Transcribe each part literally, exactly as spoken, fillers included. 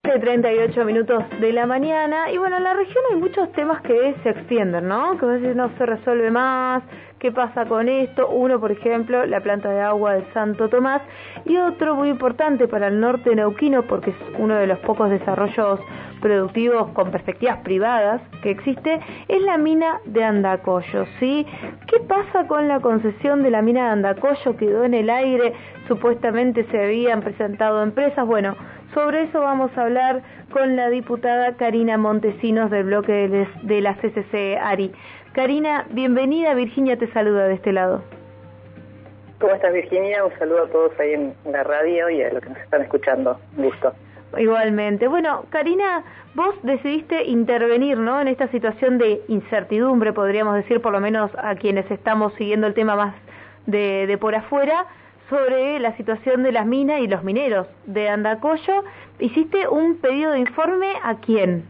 once treinta y ocho minutos de la mañana. Y bueno, en la región hay muchos temas que se extienden, ¿no? Que a veces no se resuelve más. ¿Qué pasa con esto? Uno, por ejemplo, la planta de agua de Santo Tomás. Y otro muy importante para el norte neuquino, porque es uno de los pocos desarrollos productivos con perspectivas privadas que existe, es la mina de Andacollo, ¿sí? ¿Qué pasa con la concesión de la mina de Andacollo? Quedó en el aire, supuestamente se habían presentado empresas. Bueno, sobre eso vamos a hablar con la diputada Karina Montesinos del bloque de, de la C C C ARI. Karina, bienvenida. Virginia te saluda de este lado. ¿Cómo estás, Virginia? Un saludo a todos ahí en la radio y a los que nos están escuchando. Un gusto. Igualmente. Bueno, Karina, vos decidiste intervenir, ¿no?, en esta situación de incertidumbre, podríamos decir, por lo menos a quienes estamos siguiendo el tema más de, de por afuera, sobre la situación de las minas y los mineros de Andacollo. ¿Hiciste un pedido de informe a quién?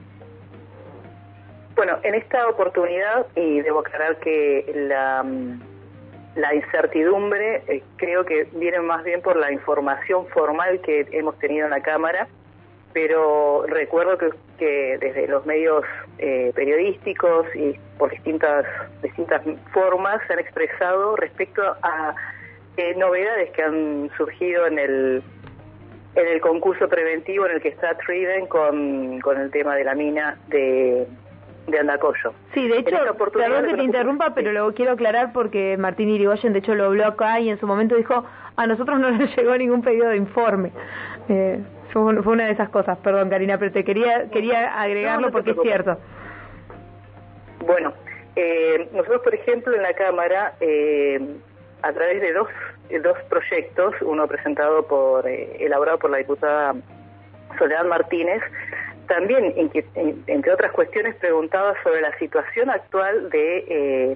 Bueno, en esta oportunidad, y debo aclarar que la, la incertidumbre eh, creo que viene más bien por la información formal que hemos tenido en la Cámara, pero recuerdo que, que desde los medios eh, periodísticos y por distintas, distintas formas se han expresado respecto a eh, novedades que han surgido en el en el concurso preventivo en el que está Trident con, con el tema de la mina de, de Andacollo. Sí, de hecho, perdón que te interrumpa, pero lo quiero aclarar porque Martín Irigoyen de hecho lo habló acá y en su momento dijo, a nosotros no nos llegó ningún pedido de informe. Eh, fue, fue una de esas cosas, perdón, Karina, pero te quería quería agregarlo no, no porque es cierto. Bueno, eh, nosotros por ejemplo en la Cámara, eh, a través de dos, dos proyectos, uno presentado por, eh, elaborado por la diputada Soledad Martínez, también, entre otras cuestiones, preguntaba sobre la situación actual de eh,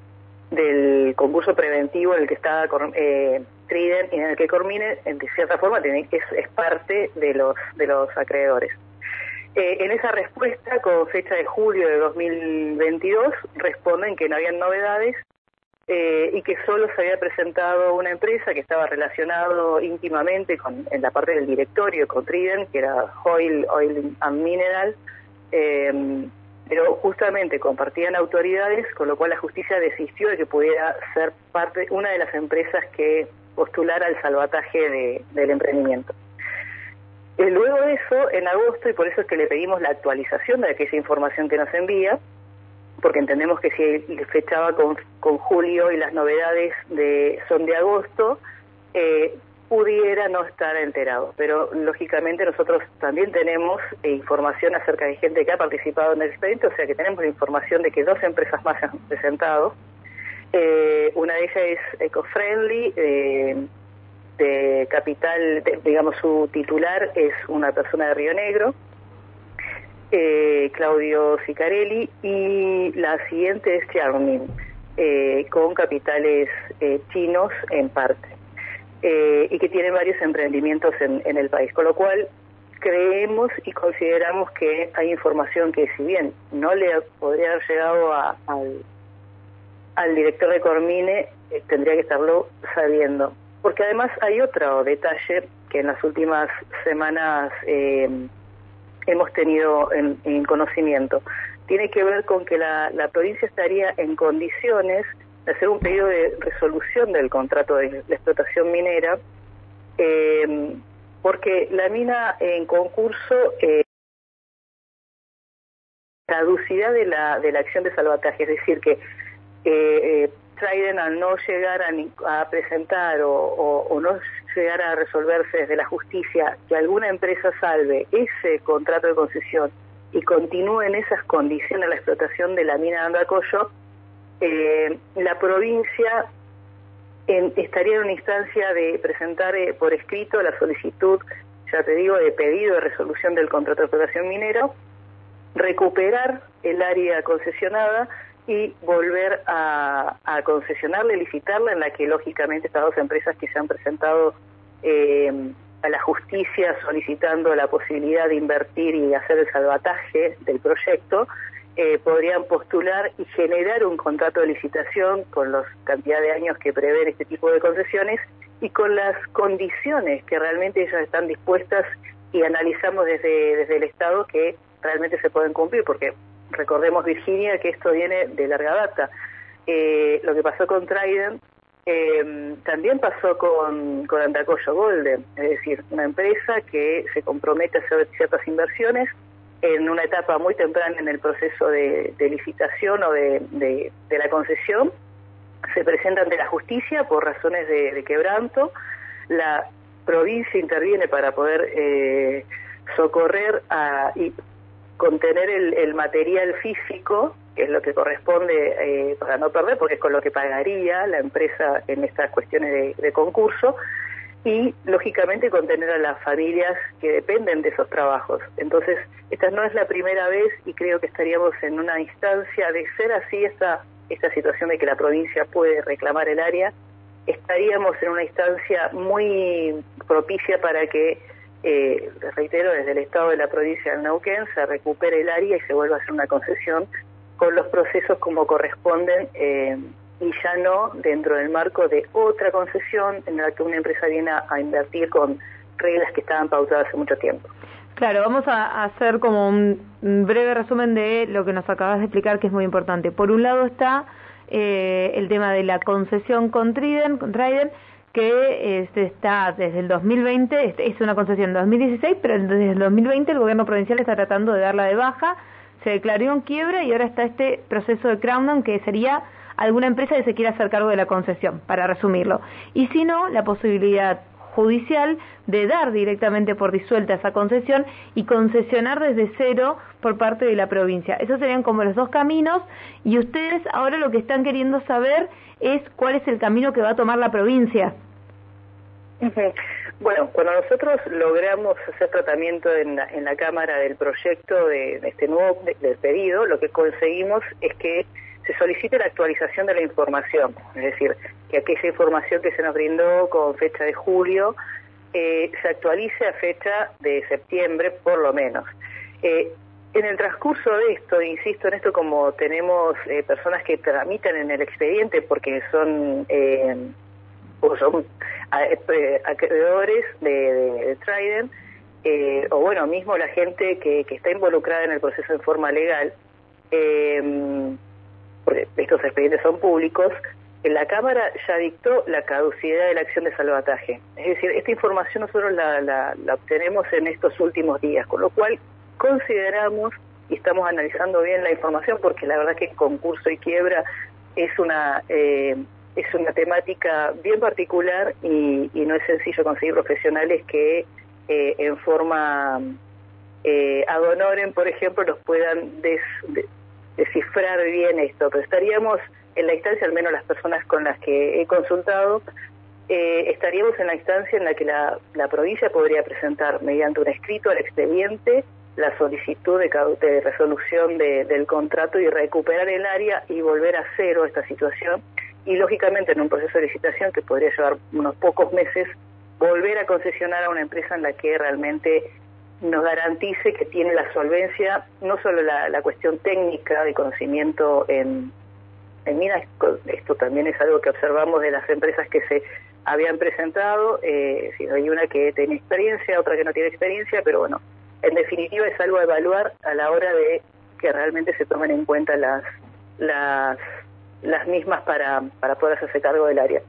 del concurso preventivo en el que está eh, Trident y en el que Cormine, de cierta forma, tiene, es, es parte de los de los acreedores. Eh, en esa respuesta, con fecha de julio de dos mil veintidós, responden que no habían novedades eh, y que solo se había presentado una empresa que estaba relacionado íntimamente con, en la parte del directorio con Trident, que era Hoyle Oil and Mineral, eh, pero justamente compartían autoridades, con lo cual la justicia desistió de que pudiera ser parte, una de las empresas que postulara el salvataje de, del emprendimiento. Eh, luego de eso, en agosto, y por eso es que le pedimos la actualización de aquella información que nos envía, porque entendemos que si fechaba con, con julio y las novedades de son de agosto, eh, pudiera no estar enterado, pero lógicamente nosotros también tenemos eh, información acerca de gente que ha participado en el expediente, o sea que tenemos la información de que dos empresas más se han presentado. Eh, una de ellas es Ecofriendly, eh, de capital, de, digamos su titular es una persona de Río Negro, eh, Claudio Sicarelli, y la siguiente es Xiaomi, eh, con capitales eh, chinos en parte. Eh, y que tiene varios emprendimientos en, en el país, con lo cual creemos y consideramos que hay información que si bien no le podría haber llegado a, al, al director de Cormine, eh, tendría que estarlo sabiendo. Porque además hay otro detalle que en las últimas semanas eh, hemos tenido en, en conocimiento. Tiene que ver con que la, la provincia estaría en condiciones de hacer un pedido de resolución del contrato de la explotación minera, eh, porque la mina en concurso, eh, caducidad de la de la acción de salvataje, es decir, que eh, eh, Trident al no llegar a, a presentar o, o, o no llegar a resolverse desde la justicia que alguna empresa salve ese contrato de concesión y continúe en esas condiciones la explotación de la mina de Andacollo, Eh, la provincia en, estaría en una instancia de presentar eh, por escrito la solicitud, ya te digo, de pedido de resolución del contrato de explotación minero, recuperar el área concesionada y volver a, a concesionarla y licitarla, en la que lógicamente estas dos empresas que se han presentado eh, a la justicia solicitando la posibilidad de invertir y hacer el salvataje del proyecto, Eh, podrían postular y generar un contrato de licitación con la cantidad de años que prevén este tipo de concesiones y con las condiciones que realmente ellas están dispuestas y analizamos desde, desde el Estado que realmente se pueden cumplir, porque recordemos, Virginia, que esto viene de larga data. Eh, lo que pasó con Trident eh, también pasó con, con Andacollo Golden, es decir, una empresa que se compromete a hacer ciertas inversiones en una etapa muy temprana en el proceso de, de licitación o de, de, de la concesión, se presenta ante la justicia por razones de, de quebranto, la provincia interviene para poder eh, socorrer a, y contener el, el material físico, que es lo que corresponde eh, para no perder, porque es con lo que pagaría la empresa en estas cuestiones de, de concurso, y lógicamente contener a las familias que dependen de esos trabajos. Entonces, esta no es la primera vez y creo que estaríamos en una instancia, de ser así esta, esta situación de que la provincia puede reclamar el área, estaríamos en una instancia muy propicia para que, eh, reitero, desde el Estado de la provincia del Neuquén se recupere el área y se vuelva a hacer una concesión con los procesos como corresponden, eh, y ya no dentro del marco de otra concesión en la que una empresa viene a, a invertir con reglas que estaban pautadas hace mucho tiempo. Claro, vamos a hacer como un breve resumen de lo que nos acabas de explicar, que es muy importante. Por un lado está eh, el tema de la concesión con Trident, con Trident que este, está desde el dos mil veinte, es una concesión de dos mil dieciséis, pero desde el dos mil veinte el gobierno provincial está tratando de darla de baja, se declaró en quiebra y ahora está este proceso de crackdown que sería alguna empresa que se quiera hacer cargo de la concesión, para resumirlo. Y si no, la posibilidad judicial de dar directamente por disuelta esa concesión y concesionar desde cero por parte de la provincia. Esos serían como los dos caminos y ustedes ahora lo que están queriendo saber es cuál es el camino que va a tomar la provincia. Uh-huh. Bueno, cuando nosotros logramos hacer tratamiento en la, en la Cámara del proyecto de, de este nuevo de, del pedido, lo que conseguimos es que se solicite la actualización de la información, es decir, que aquella información que se nos brindó con fecha de julio eh, se actualice a fecha de septiembre por lo menos. Eh, en el transcurso de esto, insisto en esto, como tenemos eh, personas que tramitan en el expediente porque son, eh, o son acreedores de, de, de Trident, eh, o bueno, mismo la gente que, que está involucrada en el proceso en forma legal, eh, porque estos expedientes son públicos, la Cámara ya dictó la caducidad de la acción de salvataje. Es decir, esta información nosotros la, la, la obtenemos en estos últimos días, con lo cual consideramos y estamos analizando bien la información, porque la verdad que concurso y quiebra es una eh, es una temática bien particular y, y no es sencillo conseguir profesionales que eh, en forma eh, ad honorem, por ejemplo, los puedan des, de, descifrar bien esto, pero estaríamos en la instancia, al menos las personas con las que he consultado, eh, estaríamos en la instancia en la que la, la provincia podría presentar mediante un escrito al expediente la solicitud de, de resolución de, del contrato y recuperar el área y volver a cero esta situación, y lógicamente en un proceso de licitación que podría llevar unos pocos meses, volver a concesionar a una empresa en la que realmente nos garantice que tiene la solvencia, no solo la, la cuestión técnica de conocimiento en, en minas, esto también es algo que observamos de las empresas que se habían presentado, eh, si hay una que tiene experiencia, otra que no tiene experiencia, pero bueno, en definitiva es algo a evaluar a la hora de que realmente se tomen en cuenta las las, las mismas para, para poder hacerse cargo del área.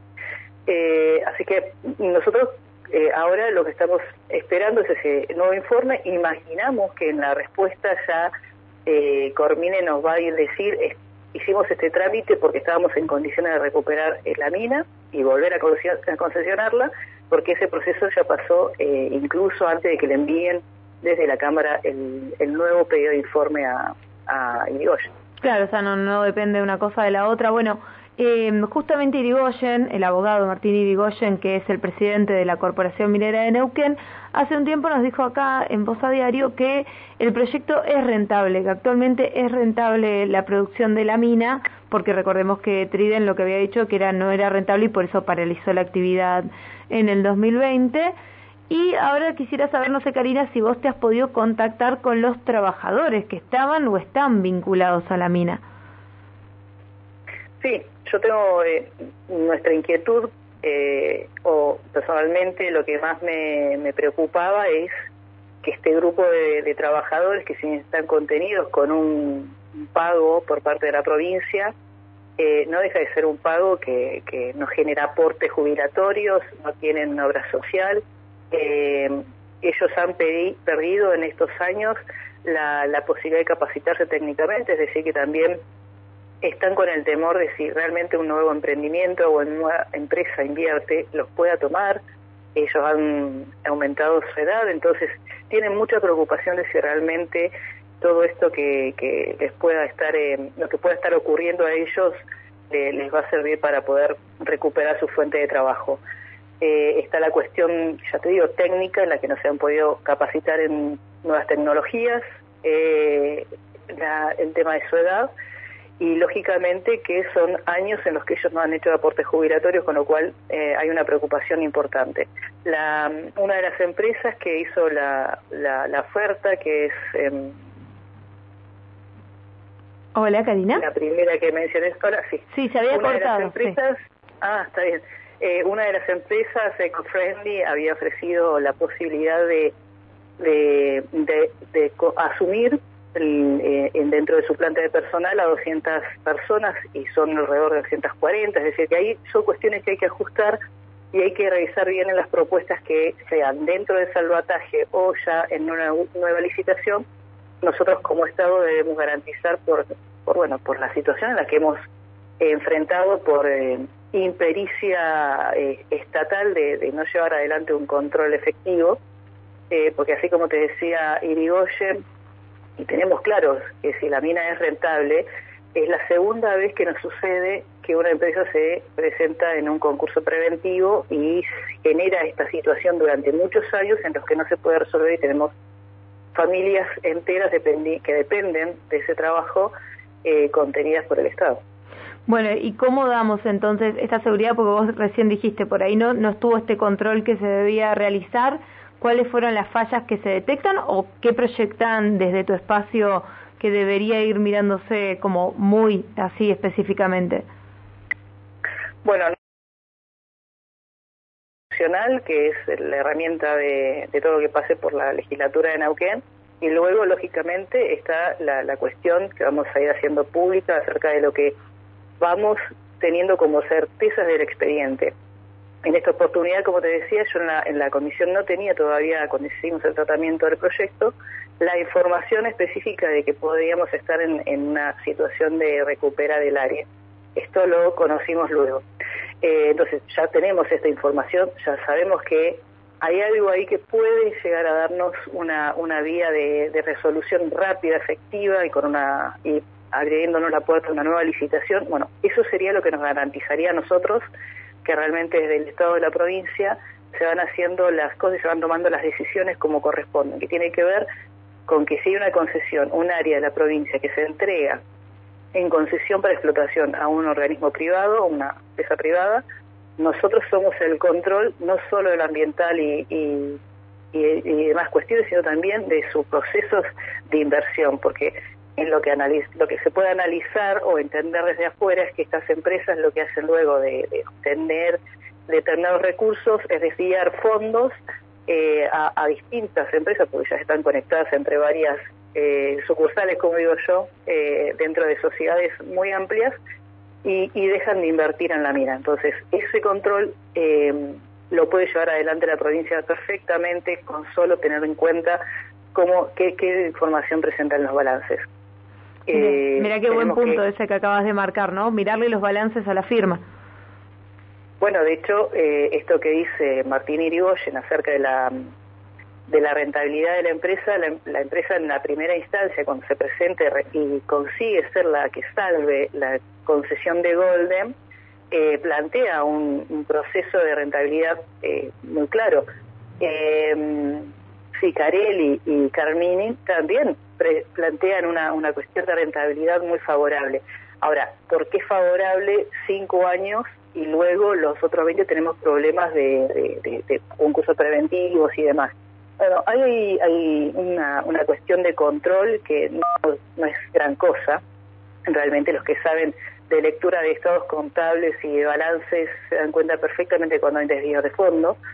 Eh, así que nosotros Eh, ahora lo que estamos esperando es ese nuevo informe. Imaginamos que en la respuesta ya eh, Cormine nos va a ir a decir, es, hicimos este trámite porque estábamos en condiciones de recuperar eh, la mina y volver a, a concesionarla, porque ese proceso ya pasó eh, incluso antes de que le envíen desde la Cámara el, el nuevo pedido de informe a, a Irigoyen. Claro, o sea, no, no depende de una cosa de la otra. Bueno, Eh, justamente Irigoyen, el abogado Martín Irigoyen, que es el presidente de la Corporación Minera de Neuquén, hace un tiempo nos dijo acá en Voz a Diario que el proyecto es rentable, que actualmente es rentable la producción de la mina, porque recordemos que Trident lo que había dicho que era no era rentable y por eso paralizó la actividad en el dos mil veinte. Y ahora quisiera saber, no sé, Karina, si vos te has podido contactar con los trabajadores que estaban o están vinculados a la mina. Sí, yo tengo eh, nuestra inquietud, eh, o personalmente lo que más me, me preocupaba es que este grupo de, de trabajadores que sí están contenidos con un, un pago por parte de la provincia, eh, no deja de ser un pago que, que no genera aportes jubilatorios, no tienen obra social. Eh, ellos han pedi, perdido en estos años la, la posibilidad de capacitarse técnicamente, es decir, que también están con el temor de si realmente un nuevo emprendimiento o una nueva empresa invierte, los pueda tomar. Ellos han aumentado su edad, entonces tienen mucha preocupación de si realmente todo esto que, que les pueda estar, eh, lo que pueda estar ocurriendo a ellos eh, les va a servir para poder recuperar su fuente de trabajo. Eh, está la cuestión, ya te digo, técnica, en la que no se han podido capacitar en nuevas tecnologías, eh, la, el tema de su edad, y lógicamente que son años en los que ellos no han hecho aportes jubilatorios, con lo cual eh, hay una preocupación importante. La, una de las empresas que hizo la, la, la oferta, que es... Eh, Hola, Karina. La primera que mencioné ahora, sí. Sí, se había una cortado. De las empresas, sí. Ah, está bien. Eh, una de las empresas, EcoFriendly, había ofrecido la posibilidad de, de, de, de asumir el, eh, dentro de su planta de personal a doscientas personas, y son alrededor de doscientas cuarenta, es decir, que ahí son cuestiones que hay que ajustar y hay que revisar bien en las propuestas que sean dentro del salvataje o ya en una nueva licitación. Nosotros como Estado debemos garantizar por, por bueno, por la situación en la que hemos eh, enfrentado por eh, impericia eh, estatal de, de no llevar adelante un control efectivo, eh, porque así como te decía Irigoyen, y tenemos claros que si la mina es rentable, es la segunda vez que nos sucede que una empresa se presenta en un concurso preventivo y genera esta situación durante muchos años en los que no se puede resolver, y tenemos familias enteras dependi- que dependen de ese trabajo eh, contenidas por el Estado. Bueno, ¿y cómo damos entonces esta seguridad? Porque vos recién dijiste, por ahí no, no estuvo este control que se debía realizar. ¿Cuáles fueron las fallas que se detectan o qué proyectan desde tu espacio que debería ir mirándose como muy así específicamente? Bueno, que es la herramienta de, de todo lo que pase por la legislatura de Neuquén, y luego lógicamente está la, la cuestión que vamos a ir haciendo pública acerca de lo que vamos teniendo como certezas del expediente. En esta oportunidad, como te decía, yo en la, en la comisión no tenía todavía, cuando hicimos el tratamiento del proyecto, la información específica de que podríamos estar en, en una situación de recuperar el área. Esto lo conocimos luego. Eh, entonces ya tenemos esta información, ya sabemos que hay algo ahí que puede llegar a darnos una, una vía de, de resolución rápida, efectiva, y con una y abriéndonos la puerta a una nueva licitación. Bueno, eso sería lo que nos garantizaría a nosotros que realmente desde el Estado de la provincia se van haciendo las cosas, se van tomando las decisiones como corresponden, que tiene que ver con que si hay una concesión, un área de la provincia que se entrega en concesión para explotación a un organismo privado, una empresa privada, nosotros somos el control no solo del ambiental y, y, y, y demás cuestiones, sino también de sus procesos de inversión, porque en lo que analiz, lo que se puede analizar o entender desde afuera es que estas empresas lo que hacen luego de, de obtener determinados recursos es desviar fondos eh, a, a distintas empresas, porque ya están conectadas entre varias eh, sucursales, como digo yo, eh, dentro de sociedades muy amplias, y, y dejan de invertir en la mina. Entonces, ese control eh, lo puede llevar adelante la provincia perfectamente con solo tener en cuenta cómo, qué, qué información presentan los balances. Mira, eh, mira qué buen punto que, ese que acabas de marcar, ¿no? Mirarle los balances a la firma. Bueno, de hecho, eh, esto que dice Martín Irigoyen acerca de la de la rentabilidad de la empresa, la, la empresa en la primera instancia, cuando se presente y consigue ser la que salve la concesión de Golden, eh, plantea un, un proceso de rentabilidad eh, muy claro. Eh, sí, Carelli y Carmini también pre plantean una, una cuestión de rentabilidad muy favorable. Ahora, ¿por qué favorable cinco años y luego los otros veinte tenemos problemas de, de, de, de concursos preventivos y demás? Bueno, hay, hay una, una cuestión de control que no, no es gran cosa. Realmente los que saben de lectura de estados contables y de balances se dan cuenta perfectamente cuando hay desvíos de fondo.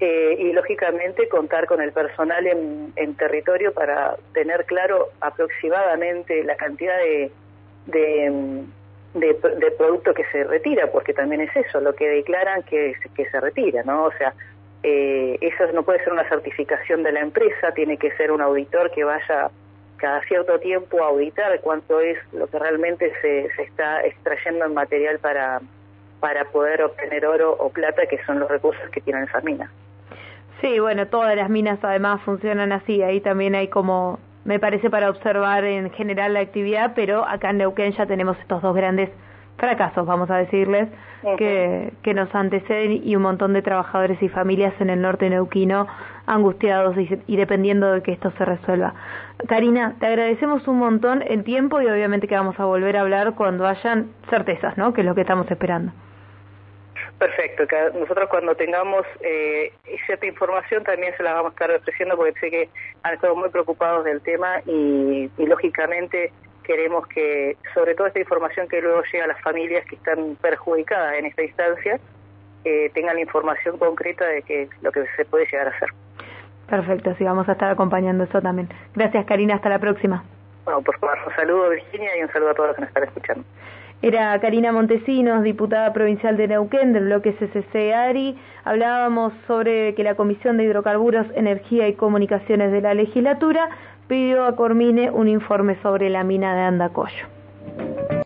eh, y lógicamente contar con el personal en, en territorio para tener claro aproximadamente la cantidad de, de, de, de producto que se retira, porque también es eso, lo que declaran que, que se retira, ¿no? O sea, eh, eso no puede ser una certificación de la empresa, tiene que ser un auditor que vaya cada cierto tiempo a auditar cuánto es lo que realmente se, se está extrayendo en material para, para poder obtener oro o plata, que son los recursos que tienen esas minas. Sí, bueno, todas las minas además funcionan así, ahí también hay como, me parece, para observar en general la actividad, pero acá en Neuquén ya tenemos estos dos grandes fracasos, vamos a decirles, uh-huh. que, que nos anteceden, y un montón de trabajadores y familias en el norte neuquino angustiados y, y dependiendo de que esto se resuelva. Karina, te agradecemos un montón el tiempo y obviamente que vamos a volver a hablar cuando hayan certezas, ¿no? Que es lo que estamos esperando. Perfecto, que nosotros cuando tengamos eh, cierta información también se la vamos a estar ofreciendo, porque sé que han estado muy preocupados del tema y, y lógicamente queremos que, sobre todo esta información que luego llega a las familias que están perjudicadas en esta instancia, eh, tengan la información concreta de que lo que se puede llegar a hacer. Perfecto, sí, vamos a estar acompañando eso también. Gracias, Karina, hasta la próxima. Bueno, por favor, un saludo, Virginia, y un saludo a todos los que nos están escuchando. Era Karina Montesinos, diputada provincial de Neuquén del bloque C C C-ARI. Hablábamos sobre que la Comisión de Hidrocarburos, Energía y Comunicaciones de la legislatura pidió a Cormine un informe sobre la mina de Andacollo.